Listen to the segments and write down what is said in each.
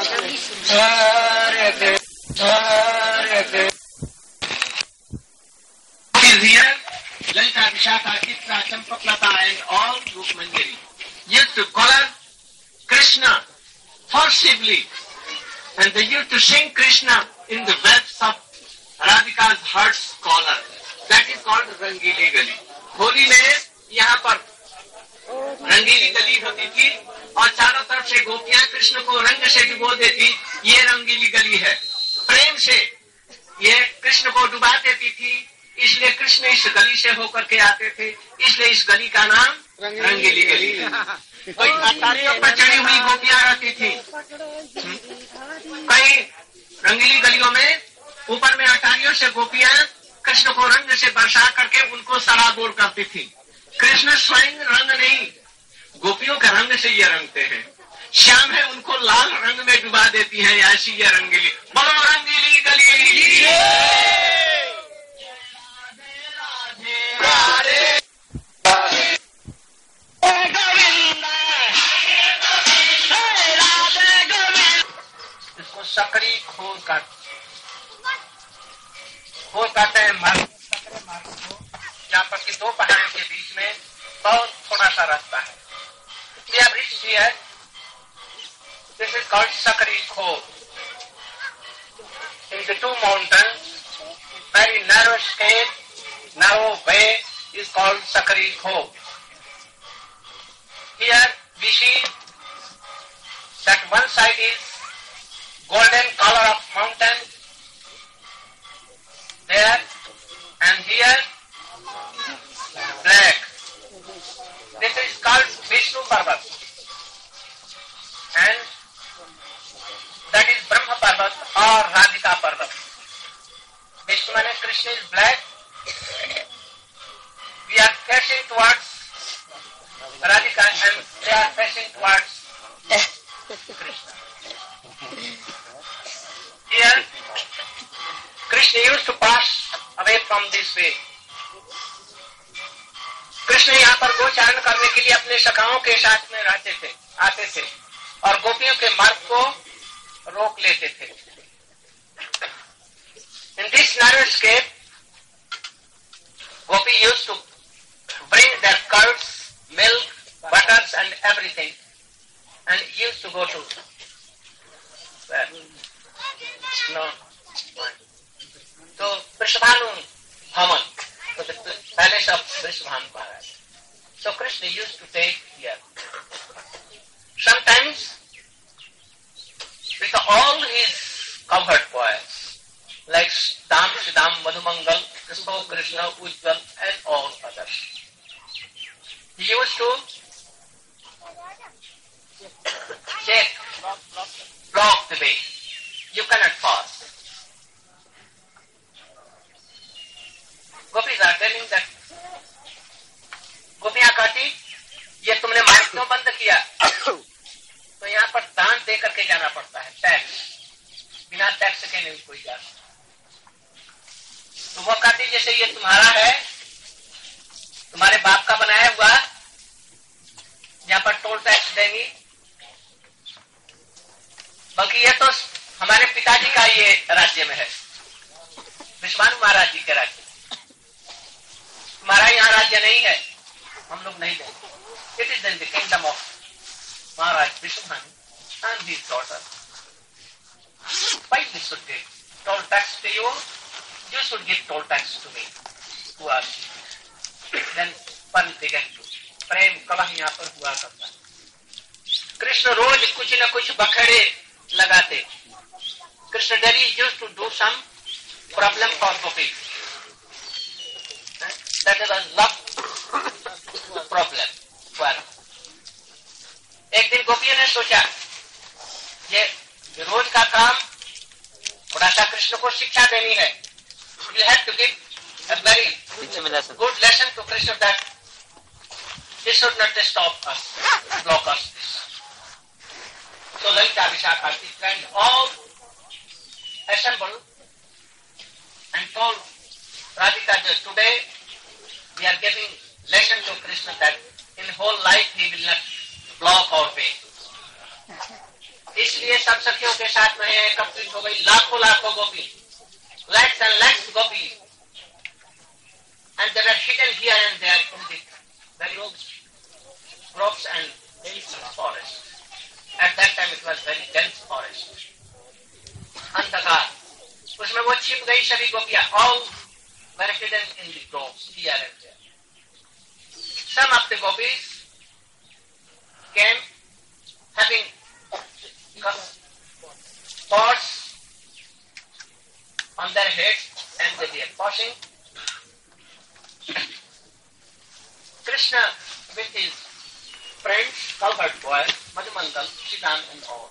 Here, Lalita, Vishaka, Chitra, Champaklata and all Rukmanjari used to color Krishna forcibly, and they used to sing Krishna in the webs of Radhika's heart's collar. That is called Rangili Gali. Holi में यहाँ पर रंगीली गली होती थी और चारों तरफ से गोपियां कृष्ण को रंग से डुबो देती। ये रंगीली गली है। प्रेम से ये कृष्ण को डुबा देती थी, इसलिए कृष्ण इस गली से होकर के आते थे, इसलिए इस गली का नाम रंगीली गली है। कोई अटारियों पर चढ़ी हुई गोपियां रहती थी। कई रंगीली गलियों में ऊपर में अटारियों से गोपियां कृष्ण को रंग से बरसा करके उनको सराबोर करती थी। कृष्ण स्वयं रंग नहीं, गोपियों के रंग से ये रंगते हैं। श्याम है उनको लाल रंग में डुबा देती हैं, ऐसी ये रंगीली। बोलो रंगीली गली। इसको सकरी खोल कहते हैं। मार्ग को यहाँ पर कि दो पहाड़ों के बीच में बहुत थोड़ा सा रास्ता है। This is called Sakari Khor. In the two mountains, very narrow escape, narrow way is called Sakari Khor. Here we see that one side is golden color of mountain there, and here black. This is called Vishnu Parvat, and that is Brahma Parvat or Radhika Parvat. Vishnu means Krishna is black. We are facing towards Radhika and they are facing towards Krishna. Here, Krishna used to pass away from this way. Krishna यहाँ पर गोचारण करने के लिए अपने सखाओं के साथ में रहते थे, आते थे और गोपियों के मार्ग को रोक लेते थे। In this narrow escape, Gopi used to bring their curds, milk, butters and everything and used to go to where? No. So Vrishabhanu Bhaman, to the palace of Vrishabhanu Maharaj. So Krishna used to take here. Sometimes with all his covered boys, like Dam, Siddham, Madhumangal, Krishna, Ujjwal and all others. He used to check, block the way. You cannot pass. Gopis are telling that, गोपियां कहती ये तुमने मार्ग क्यों बंद किया? तो यहाँ पर दान दे करके जाना पड़ता है, टैक्स। बिना टैक्स के नहीं कोई जा। तो वो कहती जैसे ये तुम्हारा है, तुम्हारे बाप का बनाया हुआ, यहाँ पर टोल टैक्स देंगी, बल्कि ये तो हमारे पिताजी का ये राज्य में है, विश्वानु महाराज जी के राज्य। तुम्हारा यहाँ राज्य नहीं है, हम लोग नहीं देंगे। It is in the kingdom of Maharaj Vishwamanu and his daughter. Why we should give toll tax to you? You should give toll tax to me. Who are you? Then fun began to. प्रेम कलह यहाँ पर हुआ करता। कृष्ण रोज कुछ न कुछ बखेड़े लगाते। Krishna daily used to do some problem for Gopi. That is a love problem. एक दिन गोपियों ने सोचा ये रोज का काम थोड़ा सा कृष्ण को शिक्षा देनी है। You have to give a very good lesson to Krishna that he should not stop us, block us. So Lalita, Vishaka, and all assembled and told Radhika that today we are giving lesson to Krishna that in whole life he will not block our way. इस इसलिए सब सखियों के साथ में complete हो गई लाखों लाखों गोपी, lakhs and lakhs gopi, and they were hidden here and there in the very groves and dense forest. At that time it was very dense forest. अंधकार, उसमें वो छिप गई सभी गोपियां. All were hidden in the groves here and there. Some of the gopis came having pots on their heads and they were washing. Krishna with his friends, cowherd boys, Madhumangal, Shidan and all,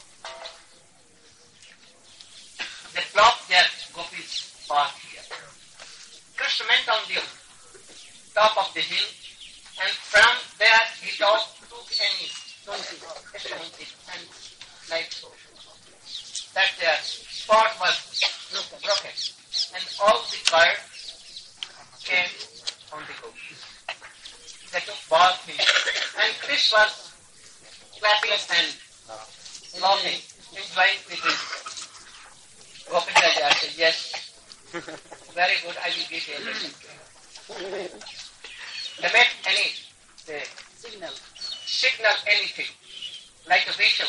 they blocked their gopis' path here. Krishna went on the top of the hill and from there he took any donkey and like so, that their spot was broken and all the curd came on the gopis. They took bath in and Krishna was clapping and laughing, enjoying with his Gopinaja. I said, yes, very good, I will give you a lesson. They made any signal anything, like a whistle.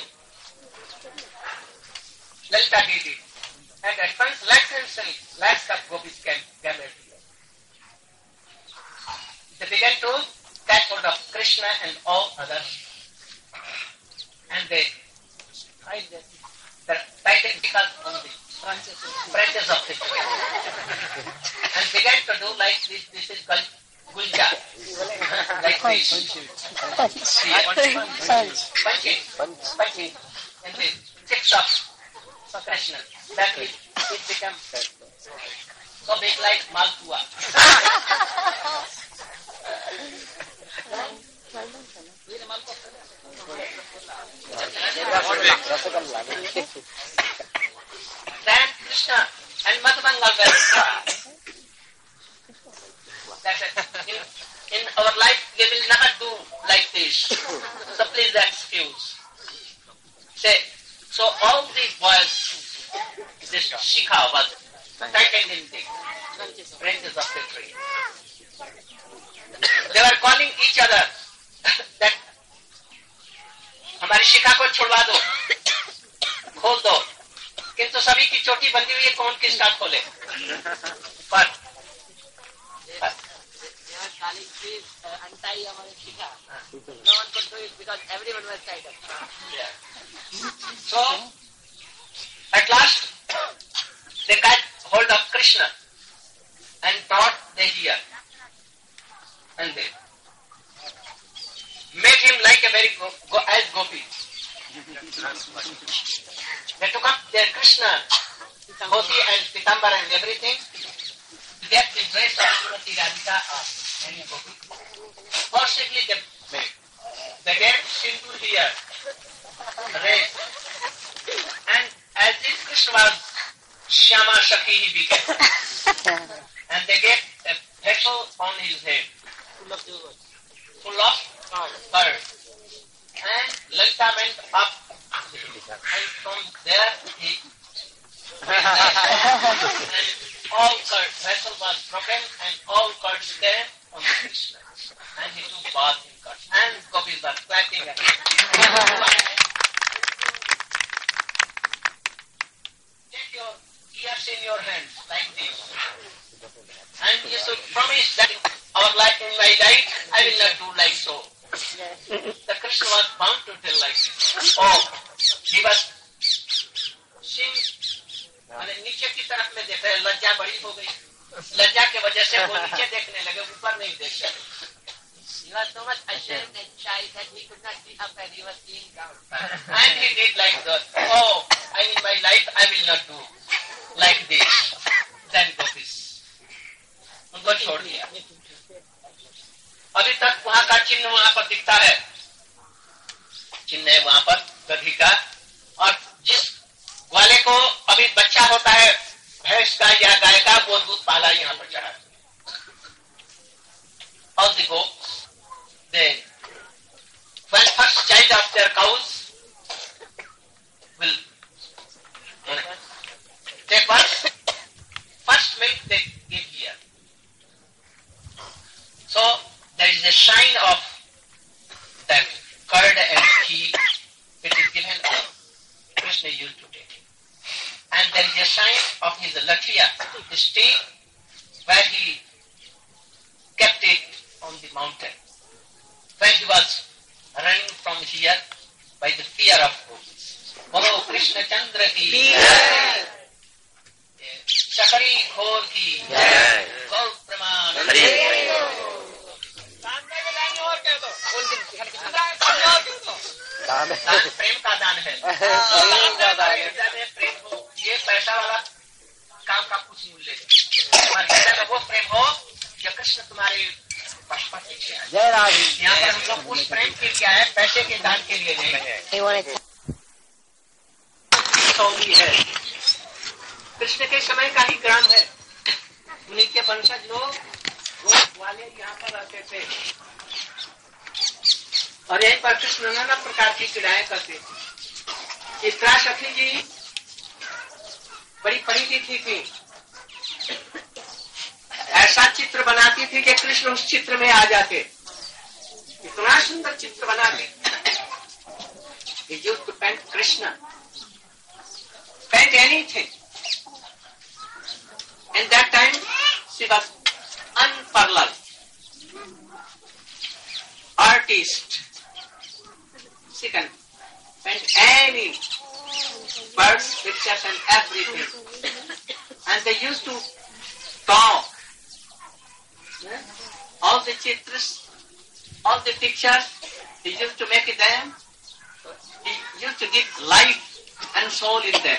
Lalita did it. And at once lakhs of gopis came gathered here. They began to catch hold of Krishna and all others. And they tightened because on the branches of the tree. And began to do like this. This is Gulja. Like this. Punching. And the tips of Krishna. That it became so big like Malpua. Then Krishna and Madhumangal were crying. In our life we will never do like this. So please excuse. So all the boys, this shikha was tightened in the branches of the tree. They were calling each other that हमारी शिखा को छुड़वा दो, खोल दो. किंतु सभी की चोटी बंधी हुई है, कौन किसका खोले? पर untie हमारी शिखा. No one could do it because everyone was tied up. Yeah. So at last they got hold of Krishna and brought them here, and they made him like a very as gopi. They took up their Krishna, Dhoti and Pitambar and everything, get the dress of Srimati Radhika and gopi. Forcibly they get sindoor here, red, and as if Krishna was Shyama Shakhi he became. And they get a vessel on his head, full of curd. And Lalita went up, and from there he and all curd, vessel was broken, and all curds came on Krishna. And he took bath in curd. And gopis were clapping at him. Take your ears in your hands like this. And you should promise that in my life, I will not do like so. The Krishna was bound to tell like this. Oh, he was seeing, नीचे की तरफ में देख रहे, लज्जा बड़ी हो गई. लज्जा के वजह से वो नीचे देखने लगे, ऊपर नहीं देख रहे. He was so much ashamed and shy that he could not see up and he was seeing down. And he did like that. Oh, in my life I will not do like this. Then gopis. उनको छोड़ दिया. अभी तक वहाँ का चिन्ह वहाँ पर दिखता है. चिन्ह है वहाँ पर गधी का. और जिस ग्वाले को अभी बच्चा होता है भैंस का या गाय का, वो दूध पाला यहाँ पर चढ़ा. All the goats, when first child of their cows will stick where he kept it on the mountain. When he was running from here by the fear of gopis. Bolo Krishna Chandra ki Chakari Khor ki Gau Praman दान प्रेम का दान है प्रेम हो ये पैसा वाला काम का कुछ मूल्य नहीं वो प्रेम हो जो कृष्ण तुम्हारे पशुपति जय राधे यहाँ पर हम लोग उस प्रेम के लिए आए पैसे के दान के लिए नहीं है कृष्ण के समय का ही ग्राम है उन्हीं के वंशज लोग वाले यहाँ पर रहते थे और एक बार कृष्ण नाना प्रकार की क्रीड़ाएं करते चित्रा सखी जी बड़ी पढ़ी लिखी थी ऐसा चित्र बनाती थी कि कृष्ण उस चित्र में आ जाते इतना सुंदर चित्र बनाती used to paint Krishna paint anything in that time she was unparalleled artist. She can paint any birds, pictures and everything. And they used to talk. All the chitras, all the pictures, he used to make them. He used to give life and soul in them.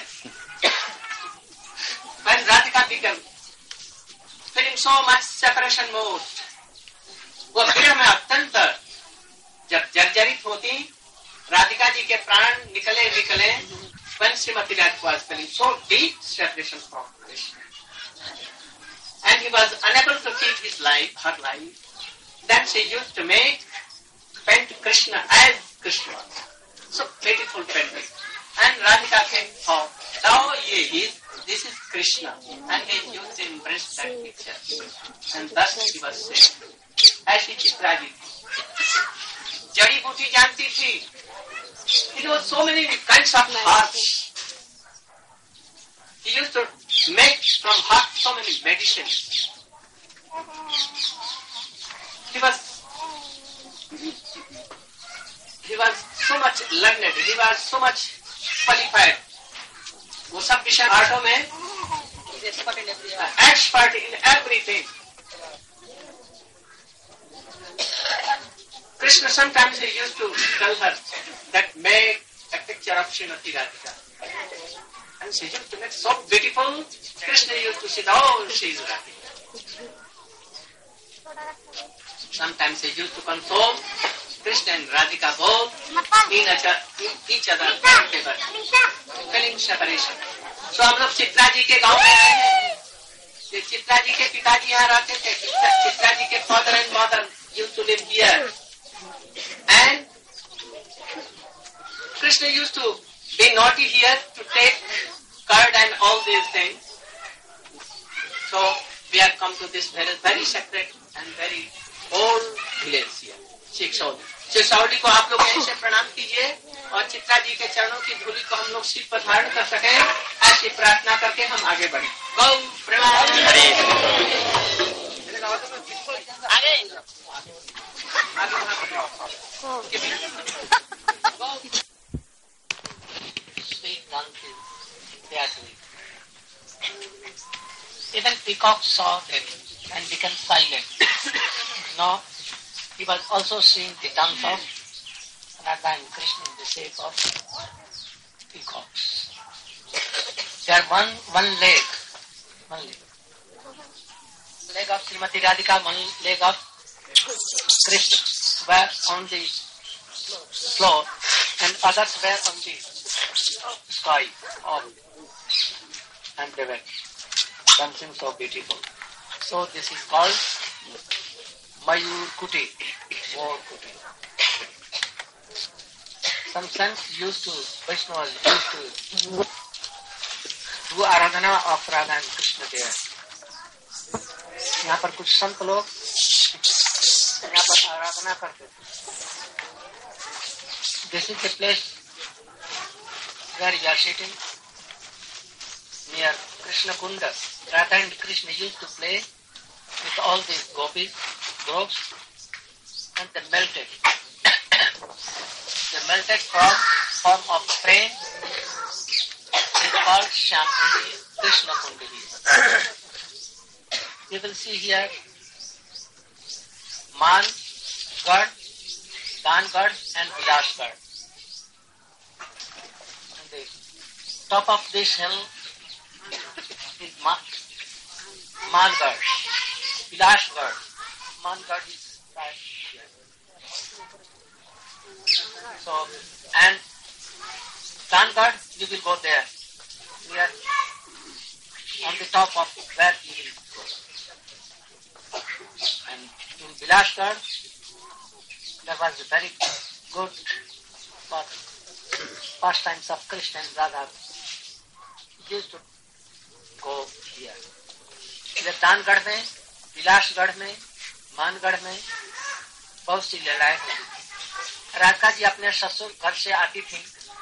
When Radhika became feeling so much separation mood, वो प्रेम में अत्यंत जब जर्जरित होती राधिका जी के प्राण निकले when Srimati Radhika was feeling so deep separation from Krishna and he was unable to keep his life, her life, then she used to paint Krishna as Krishna, so beautiful painting, and Radhika came thought, oh this is Krishna, and he used to embrace that picture, and thus he was saved. ऐसी चित्रा जी जड़ी बूटी जानती थी He knows so many kinds of herbs. He used to make from herbs so many medicines. He was so much learned. He was so much qualified. वो सब विषय आर्टों में expert in everything. Krishna sometimes he used to tell her that make a picture of Srimati Radhika. And she used to make so beautiful. Krishna used to say, oh, she is Radhika. Sometimes he used to console Krishna and Radhika both in each other favor, feeling separation. So हम लोग चित्रा जी के गाँव में आए हैं. चित्रा जी के पिताजी यहाँ रहते थे. चित्रा जी के father and mother used to live here. And Krishna used to be naughty here to take curd and all these things. So we have come to this very, very separate and very old village here, Chiksawli. चिक्सौली को आप लोग यहीं से प्रणाम कीजिए और चित्रा जी के चरणों की धूलि को हम लोग सिर पर धारण कर सके, ऐसी प्रार्थना करके हम आगे बढ़े. गौ Premanand sweet donkeys, they are doing. Even peacock saw them and became silent. No, he was also seeing the dance of Radha and Krishna in the shape of peacocks. There one leg of Srimati Radhika, one leg of Krishna were on the floor and others were on the sky, and they were dancing so beautiful. So this is called Mayur Kuti, War Kuti. Some saints Vaishnavas used to do Aradhana of Radha and Krishna there. यहाँ पर कुछ संत लोग यहाँ पर आराधना करते थे. This is the place where you are sitting near Krishna Kunda, Radha and Krishna used to play with all these gopis, groves, and they melted. They melted from form of flame. It's called Shamsundari, Krishna Kundali. You will see here Man God, Dan God and Vilas God. And the top of this hill is Man God, Vilas God. Man God is right here. So, and Dan God, you will go there. Here, on the top of where you will go. And in Bilashkar, there was a very good pastimes of Krishna and Radha. He used to go here. इधर दानगढ़ में, विलासगढ़ में, मानगढ़ में बहुत सी लीलाएं हुई। राधिका जी अपने ससुर घर से आती थी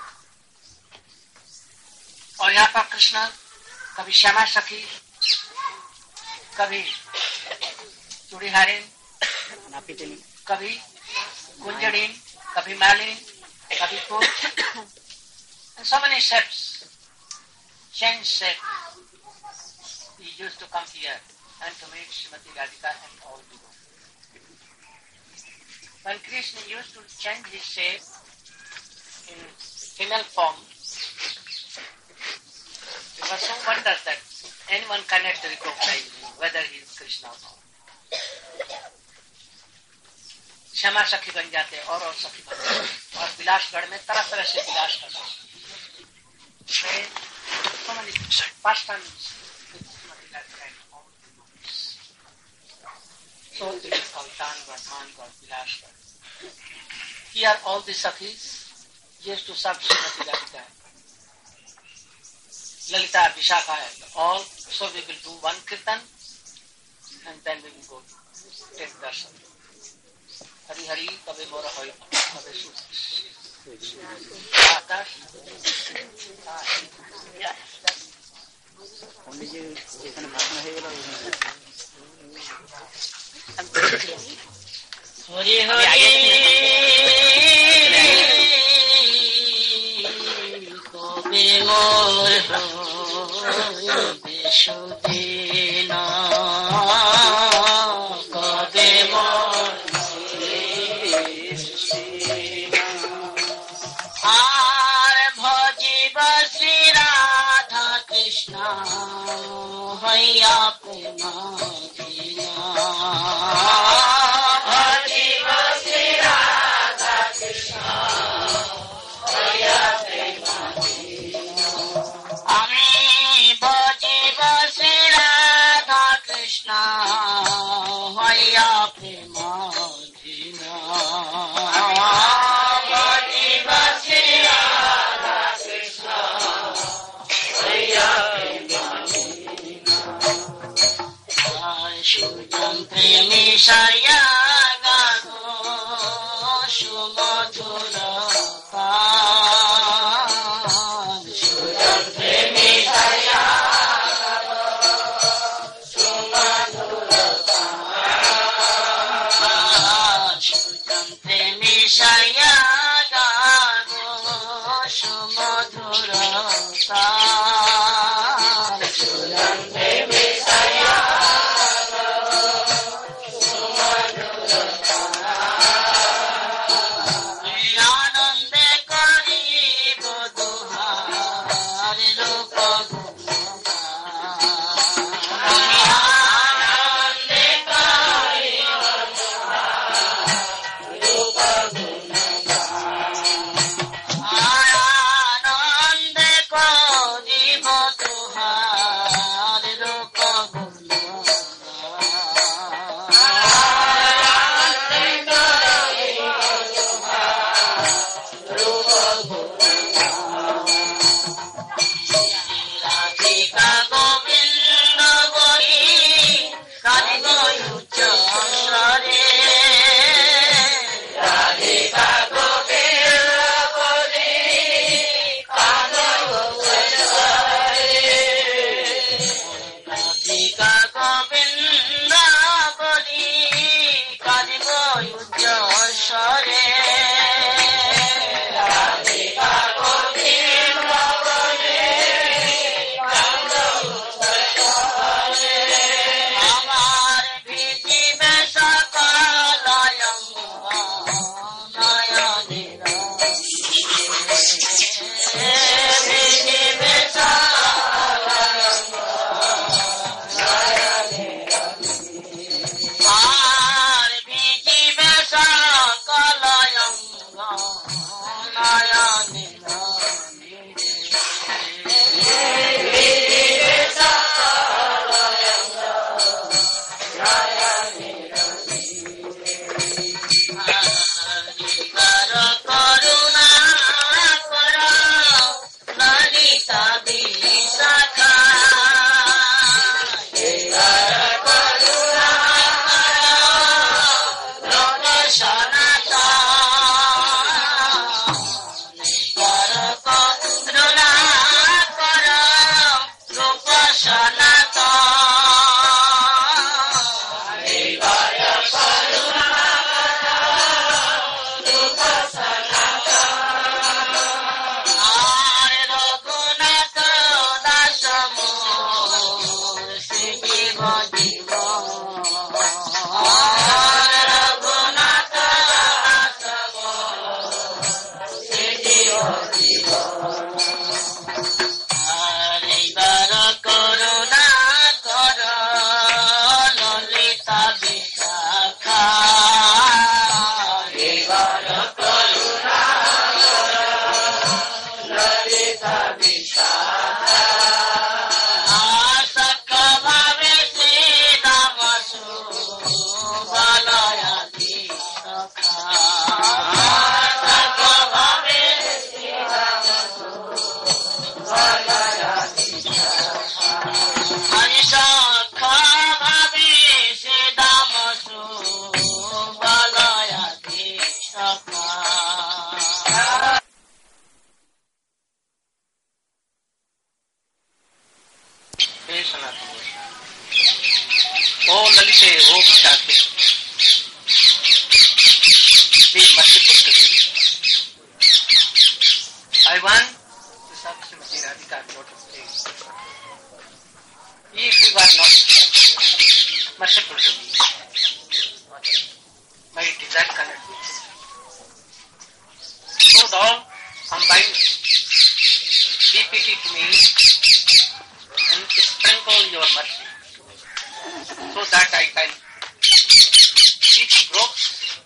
और यहाँ पर कृष्ण कभी श्यामा सखी, कभी चूड़ीहारिन, कभी गुंजड़ीन, कभी मालिन, कभी कुछ, and so many shapes, change shape. He used to come here and to meet Srimati Radhika and all people. When Krishna used to change his shape in female form, it was so wondrous that anyone cannot recognize him, whether he is Krishna or not. Shyama सखी बन जाते और सखी बन जाते और विलासगढ़ में तरह तरह से विलास कर So it is called Dangad, Mangad, Vilashgad. Here all the Sakhis used to serve Srimati Radhika. Lalita, Vishakha, all. So we will do one kirtan and then we will go take darshan. Hari Hari, Kabe Mora Hoy, Kabe Sut. Akash. Only you can Hari Hari Kabe Mora Hoy Beshudina Kabe Mora Krishna, Haya Prema Dina. Bhajiva Sri Radha Krishna, Haya Prema Dina. Ami Bhajiva Sri Radha Krishna, Haya Prema Dina. Bhajiva Sri Radha Krishna. Shujan premi shaya gano shumadhura pan. Shujan premi shaya gano shumadhura pan. Shujan premi shaya gano shumadhura pan. Shujan premi shaya Anand Sanatana Goswami. Oh Lalite, oh Vicharte, be merciful to me. I want to serve Srimati Radhika lotus feet. If you are not merciful to me, my desire cannot be fulfilled. So thou combine be pity to me and sprinkle your mercy so that I can reach growth.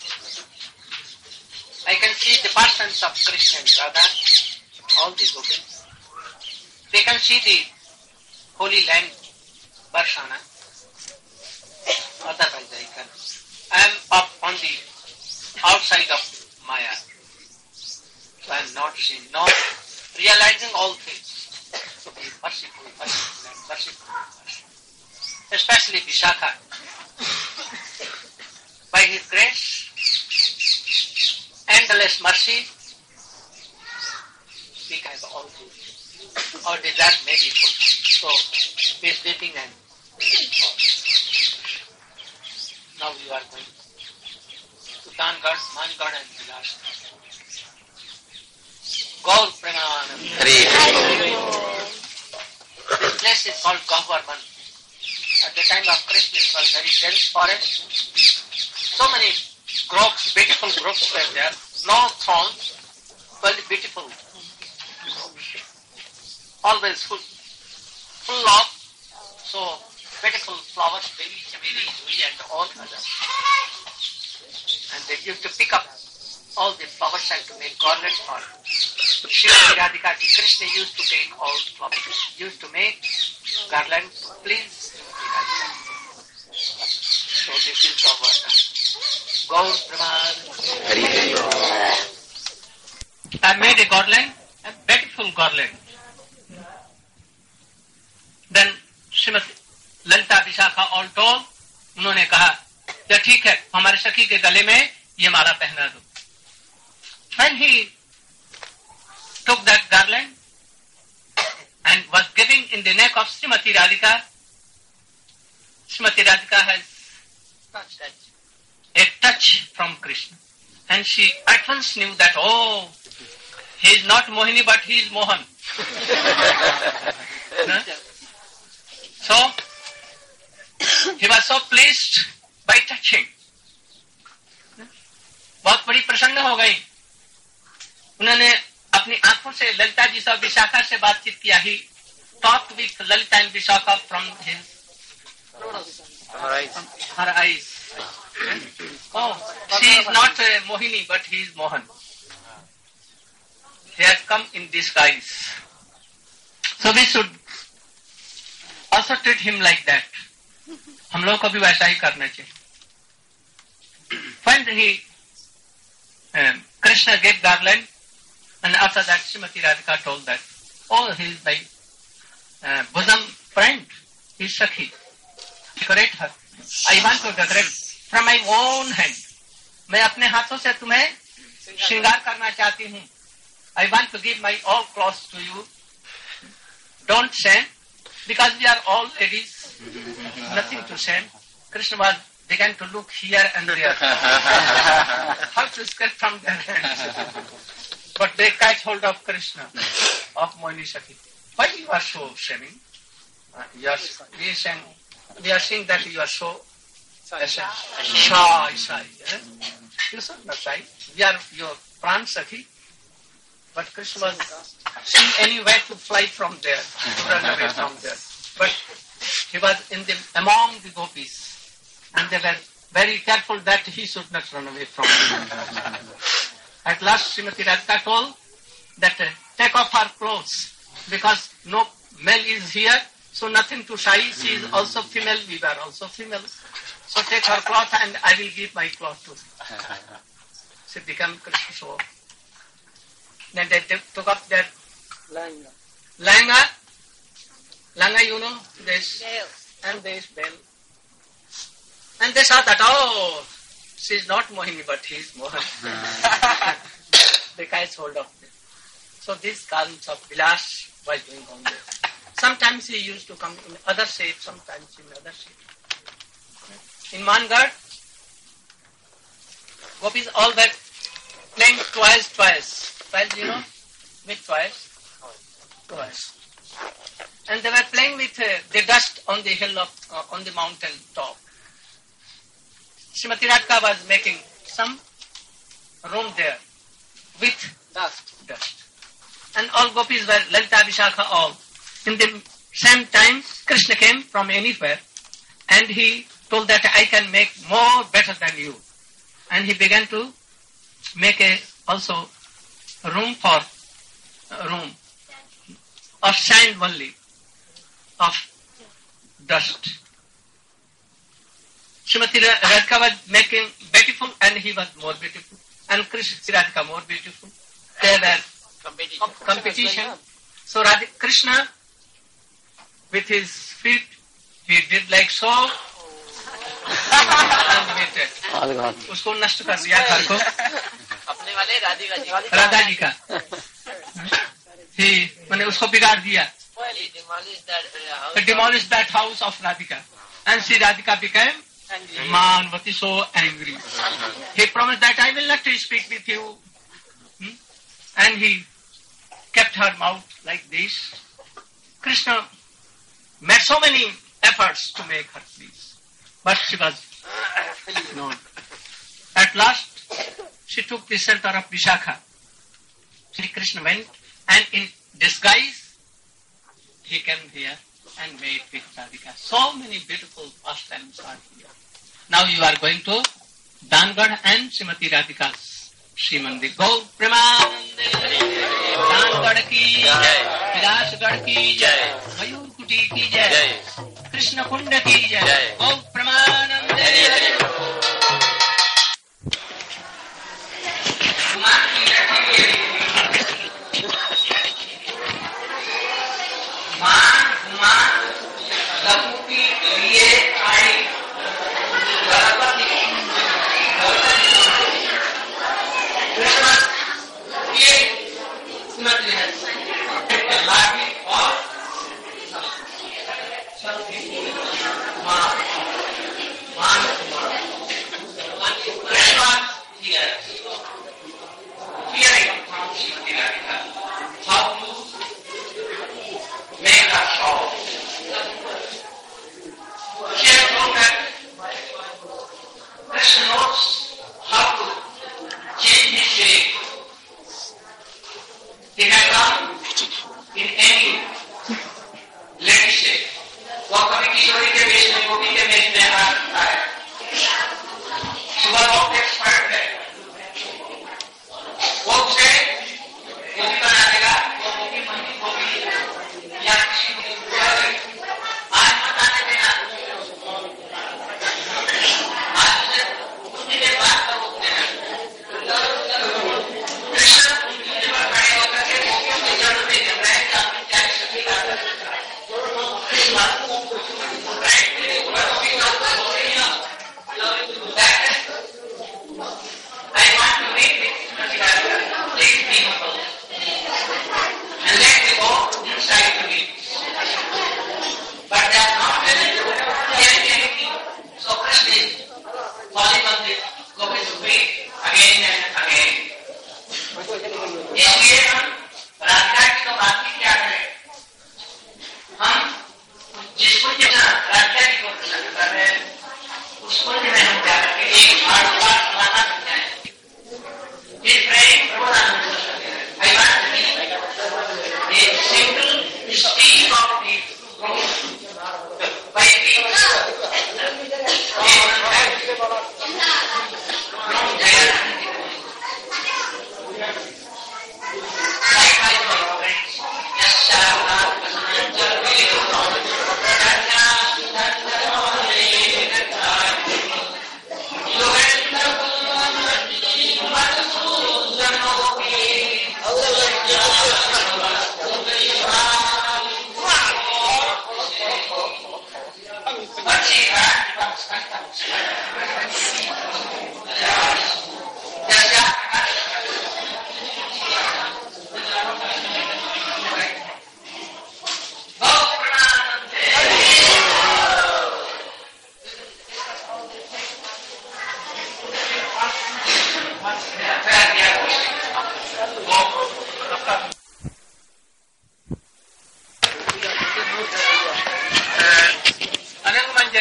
I can see the persons of Krishna and Radha, all the gopis. They can see the holy land, Barshana. Otherwise I can. I am up on the outside of Maya. So I am not seeing, not realizing all things. So be merciful, merciful, and merciful, merciful. Especially Vishakha. By his grace, endless mercy, we can have all things. Our desire may be full. So be sleeping and now you are going to Tangad, Mangad and Vilas. Gaur Pramanam. This place is called Gahvarman. At the time of Krishna it was very dense forest. So many groves, beautiful groves were there. No thorns, but beautiful groves. Always full of so beautiful flowers, baby, chameli, juli and all others. And they used to pick up all the flowers and to make garlands for Srimati Radhika. Krishna used to take all flowers, used to make garlands to please Srimati Radhika. So this is Gauvarna. Gaur Praman. I made a garland, a beautiful garland. Then Srimati Lalita Vishakha all told, उन्होंने कहा, क्या ठीक है, हमारे सखी के गले में ये माला पहना दो. When he took that garland and was giving in the neck of Srimati Radhika, Srimati Radhika has touched that. A touch from Krishna. And she at once knew that, oh, he is not Mohini but he is Mohan. No? So, he was so pleased by touching. बहुत बड़ी प्रसन्न हो गई. उन्होंने अपनी आंखों से ललिता जी से विशाखा से बातचीत किया. He talked with Lalita and Vishakha from her eyes. Oh, she is not Mohini, but he is Mohan. He has come in disguise. So we should also treat him like that. हम लोग को भी वैसा ही करना चाहिए. When he, Krishna gave garland, and after that Srimati Radhika told that, oh, he is my bosom friend, he is Sakhi. Decorate her. I want to decorate from my own hand. मैं अपने हाथों से तुम्हें श्रृंगार करना चाहती हूँ. I want to give my all clothes to you. Don't send, because we are all ladies. Nothing to send. Krishna began to look here and there. How to escape from their hands. But they catch hold of Krishna, of Mohini Sakhi. Why you are so shaming? We are saying that you are so shy. You should not shy. We are your Pran Sakhi. But Krishna was seeing any way to fly from there, to run away from there. But he was among the gopis. And they were very careful that he should not run away from them. At last Srimati Radhika told that take off her clothes, because no male is here, so nothing to shy. She is also female, we were also female. So take her cloth and I will give my cloth to her. She became Krishna. So then they took up their Langa, you know, this, and this bell. And they saw that, oh, she is not Mohini, but he is Mohan. They catch hold of them. So these columns of Vilas was going on there. Sometimes he used to come in other shape, sometimes in other shape. In Mangad, gopis all were playing twice. Twice, you know? With twice? Twice. And they were playing with the dust on the hill on the mountain top. Srimati Radhika was making some room there with dust. And all gopis were Lalita, Vishakha, all. In the same time, Krishna came from anywhere and he told that I can make more better than you. And he began to make also room of sand only, of dust. Srimati Radhika was making beautiful and he was more beautiful. And Krishna Radhika more beautiful. They were competition. So Krishna, with his feet, he did like so and waited. उसको नष्ट कर दिया घर को. अपने वाले राधा जी का. He मैंने उसको बिगाड़ दिया. He demolished that house of Radhika. And Sri Radhika became Manvati, so angry. He promised that I will not speak with you. And he kept her mouth like this. Krishna made so many efforts to make her please. But she was ignored. At last, she took the shelter of Vishakha. Sri Krishna went and in disguise, he came here and made with Radhika. So many beautiful pastimes are here. Now you are going to Dangad and Srimati Radhika's Shri Mandir. Gaur Premanande, Dangad ki jai, Vilasgad ki jai, Mayur Kuti ki jai, Krishna Kunda ki jai, Gaur Premanande.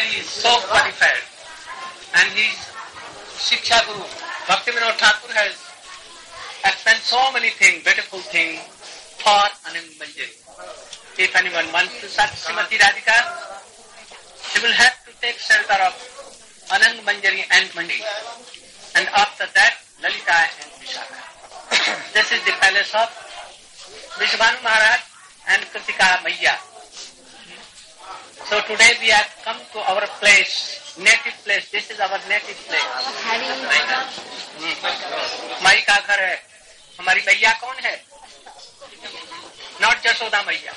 is so qualified. And his Shiksha Guru, Bhaktivinoda Thakur, has explained so many things, beautiful things for Anand Manjari. If anyone wants to search Srimati Radhika, he will have to take shelter of Anand Manjari and Mani. And after that, Lalita and Vishakha. This is the palace of Vishwabhanu Maharaj and Kritika Maiya. So today we have come to our place, native place. This is our native place. माई का घर है. हमारी मैया कौन है? Not Jashoda Maiya.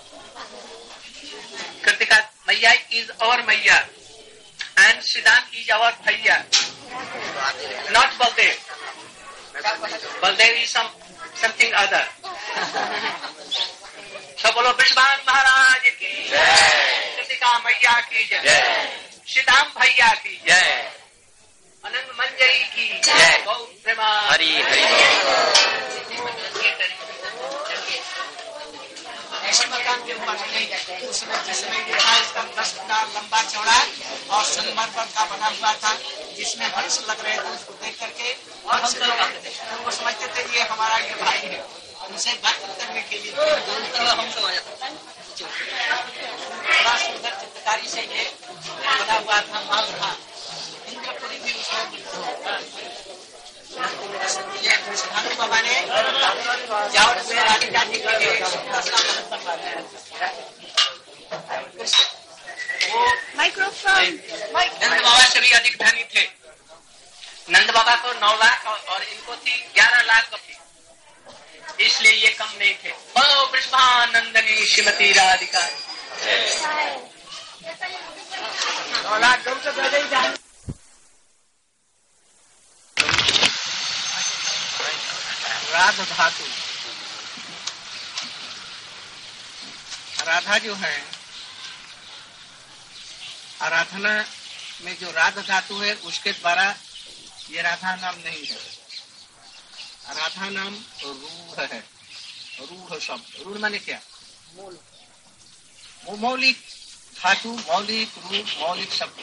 Kritika Maiya is our Maiya. And Siddhant is our Bhaiya. Not Baldev. Baldev is something other. So बोलो विश्वान महाराज की जय, कृतिका मैया की जय, श्रीदाम भैया की जय, अनंत मंजरी की जय, गौ प्रेमा हरि हरि। ऐसे मकान के ऊपर नहीं जाते, उसमें जिसमें लिखा इसका 10 फुट लंबा चौड़ा और संगमरमर का बना हुआ था, जिसमें हंस लग रहे थे। उसको देख करके और वो समझते थे ये हमारा ये भाई है, उनसे बातचीत करने के लिए बड़ा सुंदर चित्रकारी से ये बना हुआ था, माल था। इंद्रपुरी भी उसमें भानु बाबा ने जावड़ से राधिका जी के लिए वो माइक्रोफोन नंद बाबा से भी अधिक धनी थे। नंद बाबा को 9 लाख और इनको थी 11 लाख थी, इसलिए ये कम नहीं थे। ओ वृषभानंदनी श्रीमती राधिका। राध धातु, राधा जो है, आराधना में जो राध धातु है उसके द्वारा ये राधा नाम नहीं है। राधा नाम रूढ़ है, रूढ़ शब्द। रूढ़ माने क्या? मूल, मौलिक धातु, मौलिक रूप, मौलिक शब्द।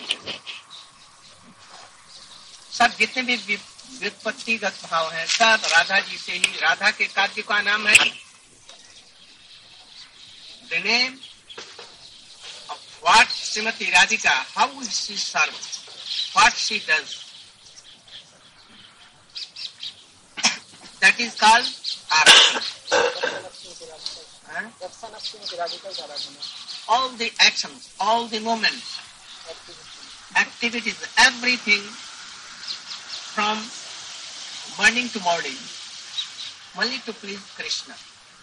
सब जितने भी व्युत्पत्तिगत भाव है सब राधा जी से ही। राधा के कार्य का नाम है the name of what Shrimati Radhika, how she serve, what she does, that is called Aradhana. All the actions, all the moments, activities, everything from morning to morning, only to please Krishna.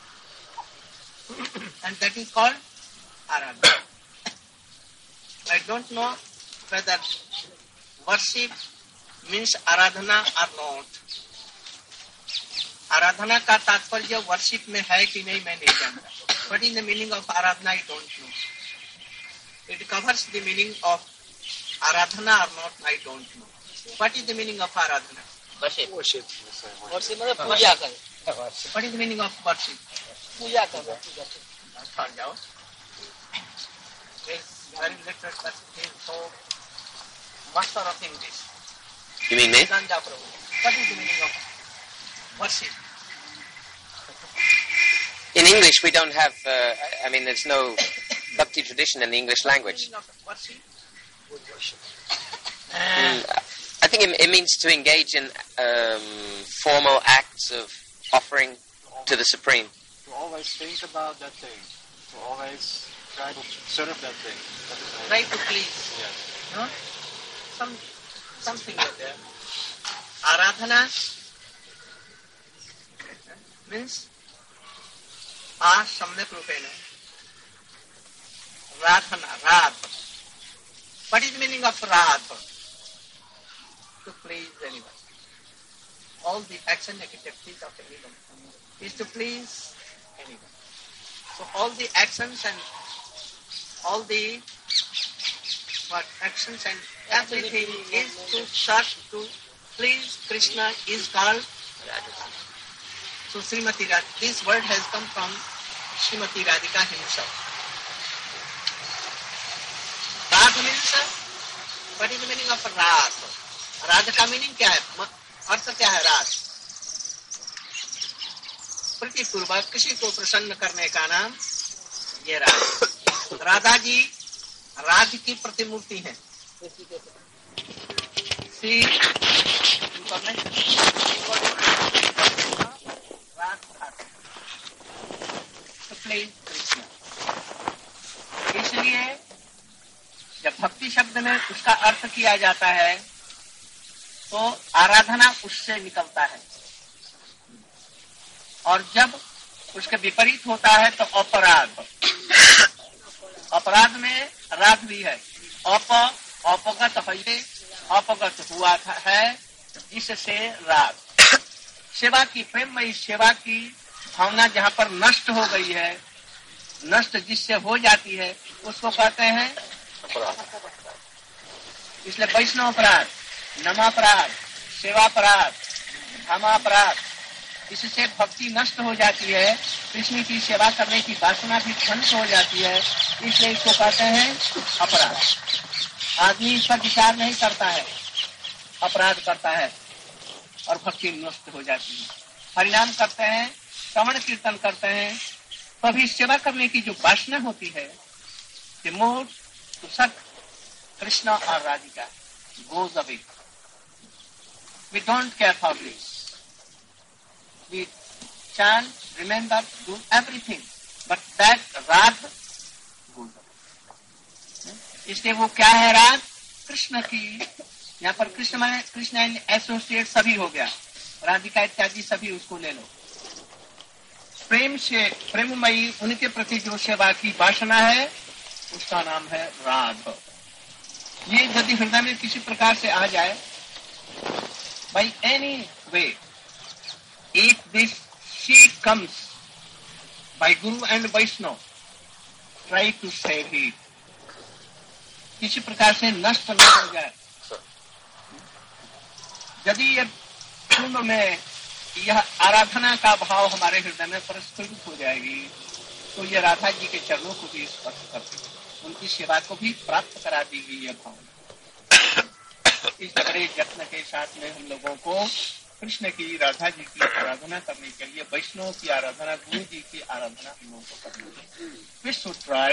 And that is called Aradhana. I don't know whether worship means Aradhana or not. आराधना का तात्पर्य worship में है कि नहीं मैं नहीं जानता। What is the meaning of Aradhana? I don't know. It covers the meaning of Aradhana or not, I don't know. What is the meaning of Aradhana? Worship. Worship मतलब पूजा कर। What is the meaning of worship? पूजा कर। थोड़ा जाओ। This very literate person is so master of English. You mean me? What is the meaning of worship? In English, we don't have, there's no bhakti tradition in the English language. I think it means to engage in formal acts of offering to the Supreme. To always think about that thing. To always try to serve that thing. Try to please. Yes. No? Something like that. Aradhana means सम्यक रूपेण राधना, राध. What is the meaning of Radh? To please anyone. All the action activities of anyone is to please anyone. So all the actions and all the actions and everything is to search to please Krishna is called. So Srimati Radhika, this word has come from Srimati Radhika himself. Radh Radha means, what is the meaning of Radha? Radha का meaning क्या है? अर्थ क्या है? राध, प्रीतिपूर्वक किसी को प्रसन्न करने का नाम ये राधा। राधा जी राध की प्रतिमूर्ति है। इसलिए जब भक्ति शब्द में उसका अर्थ किया जाता है तो आराधना उससे निकलता है, और जब उसके विपरीत होता है तो अपराध। अपराध में राध भी है। अपगत है, अपगत हुआ है, जिससे राग। सेवा की प्रेममयी सेवा की भावना जहाँ पर नष्ट हो गई है, नष्ट जिससे हो जाती है, उसको कहते हैं इसलिए वैष्णव अपराध, नमापराध, सेवापराध, धामापराध। इससे भक्ति नष्ट हो जाती है, कृष्ण की सेवा करने की वासना भी ध्वंस हो जाती है, इसलिए इसको कहते हैं अपराध। आदमी इस पर विचार नहीं करता है, अपराध करता है और भक्ति नष्ट हो जाती है। हरिनाम करते हैं, श्रवण कीर्तन करते हैं, तभी सेवा करने की जो वासना होती है, the more to serve Krishna or Radhika goes away. We don't care for this. We chant, remember, do everything, but that Radha goes away. इसलिए वो क्या है? राध कृष्ण की। यहाँ पर कृष्ण माने कृष्ण एंड एसोसिएट सभी हो गया, राधिका इत्यादि सभी उसको ले लो। प्रेम से प्रेममयी उनके प्रति जो सेवा की वासना है उसका नाम है राध। ये यदि हृदय में किसी प्रकार से आ जाए, by any way, if this she comes by guru and Vaishnav, try to save it. किसी प्रकार से नष्ट न हो जाए। यदि ये पूर्ण में यह आराधना का भाव हमारे हृदय में प्रस्फुटित हो जाएगी तो ये राधा जी के चरणों को भी स्पर्श करती, उनकी सेवा को भी प्राप्त करा देगी यह भावना। इस बड़े यत्न के साथ में हम लोगों को कृष्ण की, राधा जी की आराधना करने के लिए वैष्णव की आराधना, गुरु जी की आराधना हम लोगों को करनी है। We should try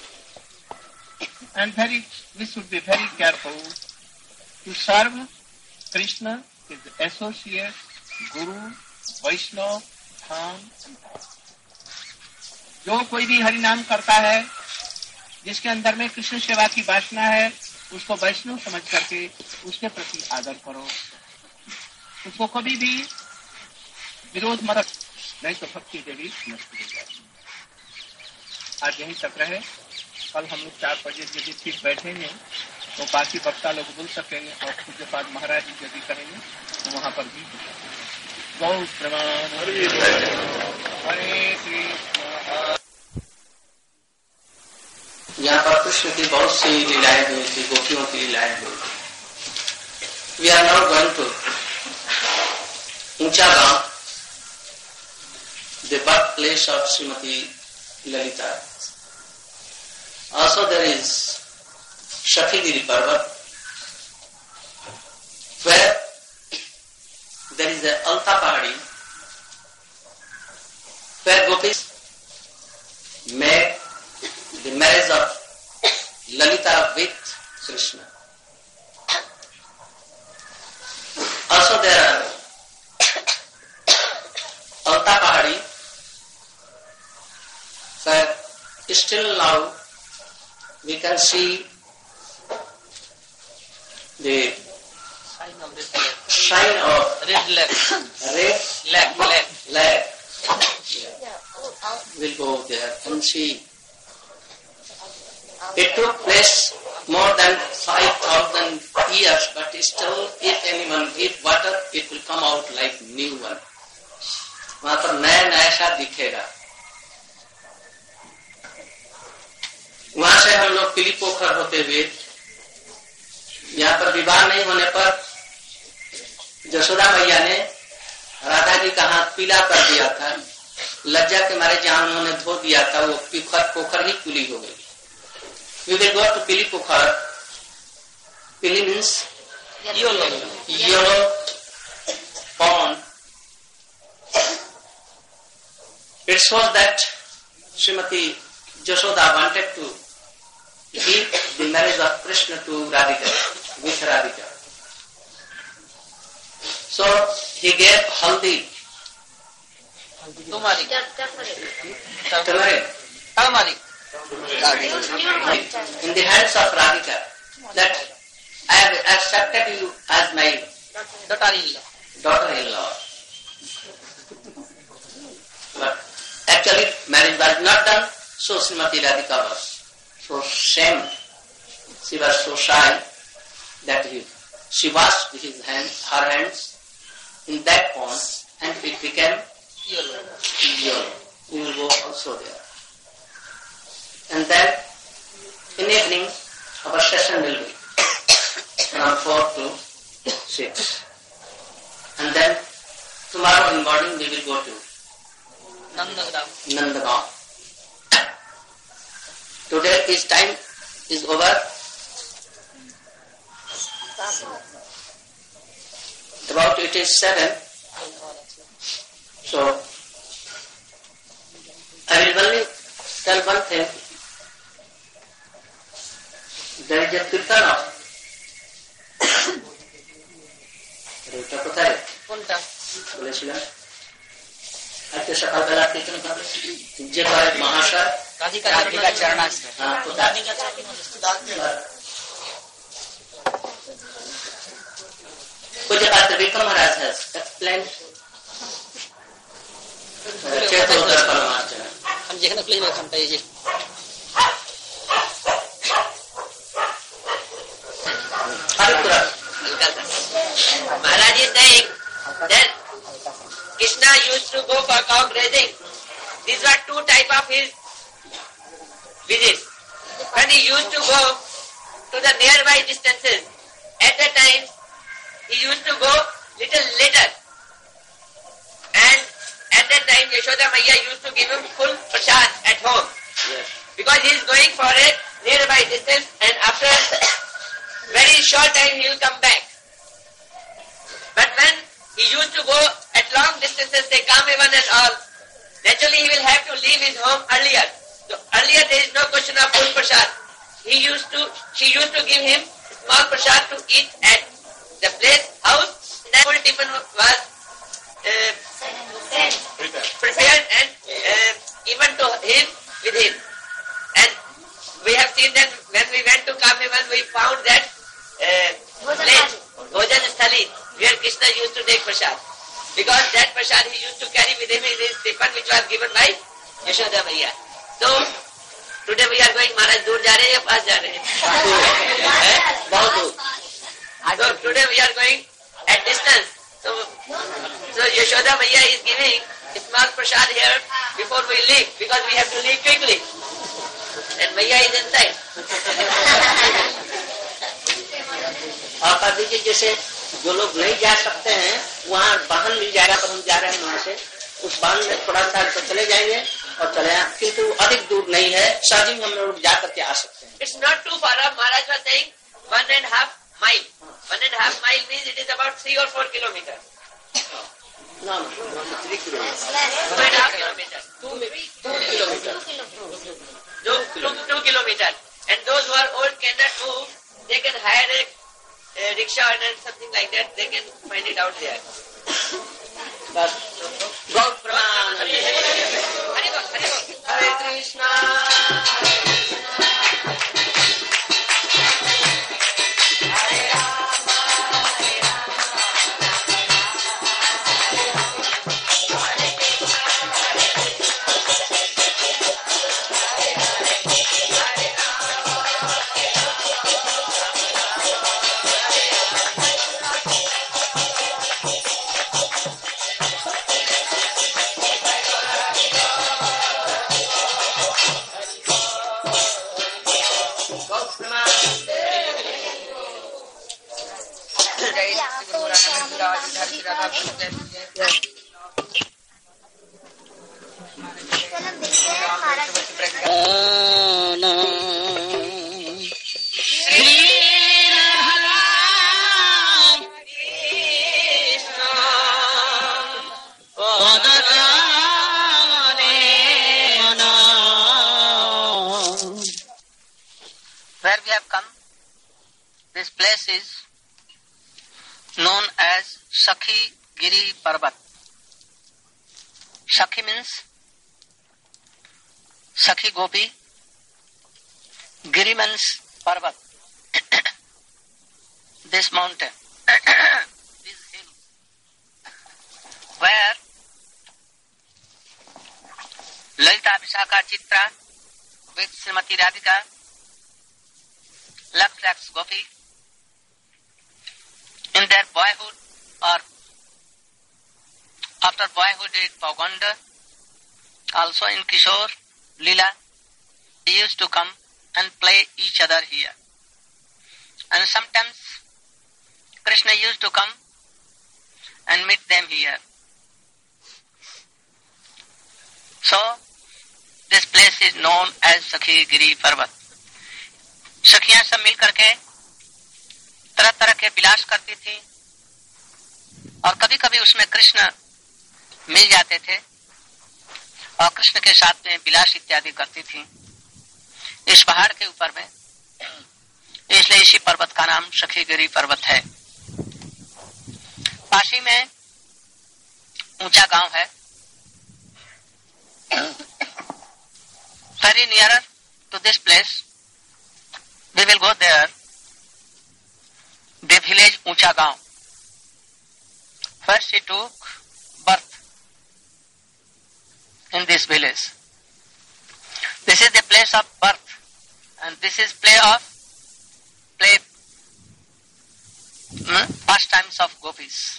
and we should be very careful to serve Krishna, his associates, Guru, Vaishnava, Dham and Dham. जो कोई भी हरि नाम करता है, जिसके अंदर में कृष्ण सेवा की वासना है, उसको वैष्णव समझ करके उसके प्रति आदर करो। उसको कभी भी विरोध मत, नहीं तो भक्ति देवी नष्ट हो जाएगी। आज यही तक रहे। कल हम लोग 4 बजे यदि ठीक बैठेंगे तो बाकी वक्ता लोग बोल सकेंगे और पूज्यपाद महाराज जी यदि करेंगे तो वहां पर भी गौ प्रमाण। हरे कृष्ण। यहाँ पर कृष्ण की बहुत सी लीलाएं हुई थी, गोपियों की लीलाएं हुई थी। We are not going to Uncha Gaon, the birth place of Shrimati Lalita. Also there is Shaktigiri Parvat, where there is a Alta Pahadi, where gopis made the marriage of Lalita with Krishna. Also there are Alta Pahadi, where still now we can see the shine of red leg. We'll go there and see. It took place more than 5,000 years, but still, if anyone eat water, it will come out like new one. वहाँ पर नया नया सा दिखेगा। वहां से हम लोग पिली पोखर होते हुए यहाँ पर विवाह नहीं होने पर जसोदा मैया ने राधा जी का हाथ पीला कर दिया था। लज्जा के मारे जहाँ उन्होंने धो दिया था वो पोखर ही पीली हो गई। We will go to Pili Pokhar Pili means yellow pond. It shows that Srimati Jashoda wanted to give the marriage of Krishna to Radhika, with Radhika. So he gave haldi, turmeric, in the hands of Radhika, that I have accepted you as my daughter-in-law. But actually marriage was not done, so Srimati Radhika was so ashamed. She was so shy that she washed her hands in that pond and it became yellow. We will go also there. And then in evening our session will be from 4 to 6. And then tomorrow in morning we will go to Nandagaon. Today his time is over. About it is 7. So I will only tell one thing. There is a kirtan of ওটা কোথায় বলেছিলাম আজকে সকালবেলা কীর্তন করবে যে করে মহাশয় Radhika চরণাশ্রয় Pujya Vikram Maharaj has explained Chaitodhara Paramarchana. हम जेखने प्ले में खंडा ये Maharaj is saying that Krishna used to go for cow grazing. These were two types of his visits. When he used to go to the nearby distances, at that time he used to go little later. And at that time Yashoda Maiya used to give him full prasad at home. Yes. Because he is going for a nearby distance and after very short time he will come back. But when he used to go at long distances, they come even and all, naturally he will have to leave his home earlier. So earlier there is no question of full prasad. She used to give him small prasad to eat at the place house. That full tiffin was prepared and given to him with him. And we have seen that when we went to Kamyavan, we found that place, Bhojan Sthali, where Krishna used to take prasad. Because that prasad he used to carry with him in his tiffin which was given by Yashoda Maiya. So, today we are going, Maharaj, दूर जा रहे हैं या पास जा रहे हैं? बहुत दूर. So, today we are going at distance. So Yashoda Maiya is giving small prasad here before we leave because we have to leave quickly. And Maiya is inside. आप दीजिए जैसे जो लोग नहीं जा सकते हैं वहाँ वाहन मिल जाएगा पर हम जा रहे हैं वहाँ से उस वाहन में थोड़ा सा तो चले जाएंगे और चले आए किंतु अधिक दूर नहीं है सहज हम लोग जा करके आ सकते हैं. It's not too far. Maharaj was saying 1.5 mile. 1.5 mile means it is about 3 or 4 kilometers. No, 3 kilometers. 2.5 kilometers. 2 kilometers. And those who are old cannot move, they can hire a rickshaw and something like that. They can find it out there. But God Praman. Hare Krishna. we have come, this place is known as Sakhi Giri Parvat. Sakhi means Sakhi Gopi. Giri means Parvat. This mountain, this hill, where Lalita Vishakha Chitra with Srimati Radhika, Lax Gopi, in their boyhood or after boyhood in Pauganda, also in Kishore, Leela, they used to come and play each other here. And sometimes Krishna used to come and meet them here. So, this place is known as Sakhi Giri Parvat. सखियां सब मिल करके तरह तरह के विलास करती थी और कभी कभी उसमें कृष्ण मिल जाते थे और कृष्ण के साथ में विलास इत्यादि करती थी इस पहाड़ के ऊपर में। इसलिए इसी पर्वत का नाम सखीगिरी पर्वत है। पासी में ऊंचा गांव है, very nearer to this place. We will go there. The village ऊंचा गांव. First she took birth in this village. This is the place of birth, and this is pastimes of gopis.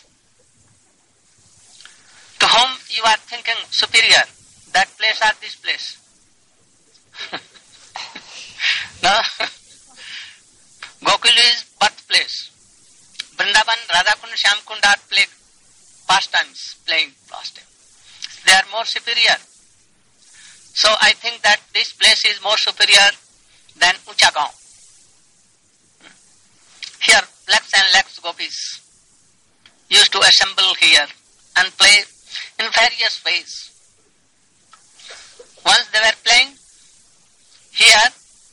To whom you are thinking superior, that place or this place? No. Gokul is birthplace. Vrindavan, Radhakund, Shyamkund are playing pastimes. They are more superior. So I think that this place is more superior than Uchagaon. Here, lakhs and lakhs gopis used to assemble here and play in various ways. Once they were playing here,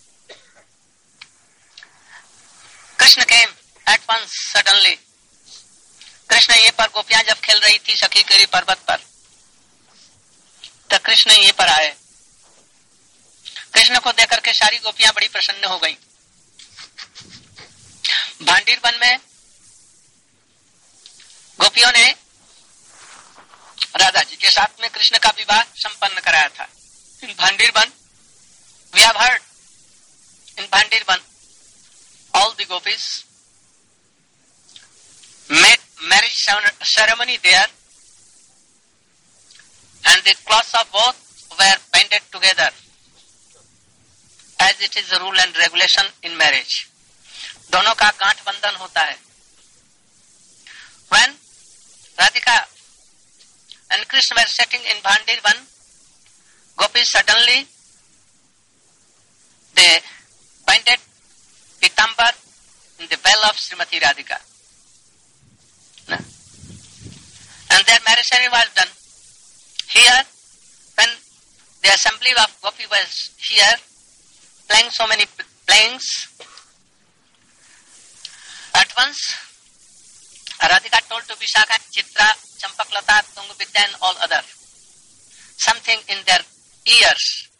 Krishna came at once suddenly. Krishna ये पर गोपियां जब खेल रही थी सखीगिरी पर्वत पर, तो कृष्ण ये पर आए। कृष्ण को देखकर के सारी गोपियां बड़ी प्रसन्न हो गईं। भांडीर वन में गोपियों ने राधा जी के साथ में कृष्ण का विवाह संपन्न कराया था। In Bhandir Van, we have heard, in Bhandir Van all the gopis made marriage ceremony there, and the cloths of both were banded together, as it is the rule and regulation in marriage. दोनों का गांठ बंधन होता है। When Radhika and Krishna were sitting in Bhandir Van, gopis suddenly they binded Pitambar in the well of Srimati Radhika. And their marriage ceremony was done. Here, when the assembly of gopi was here, playing so many playings, at once Radhika told to Vishakha, Chitra, Champaklata, Tungavidya and all other, something in their ears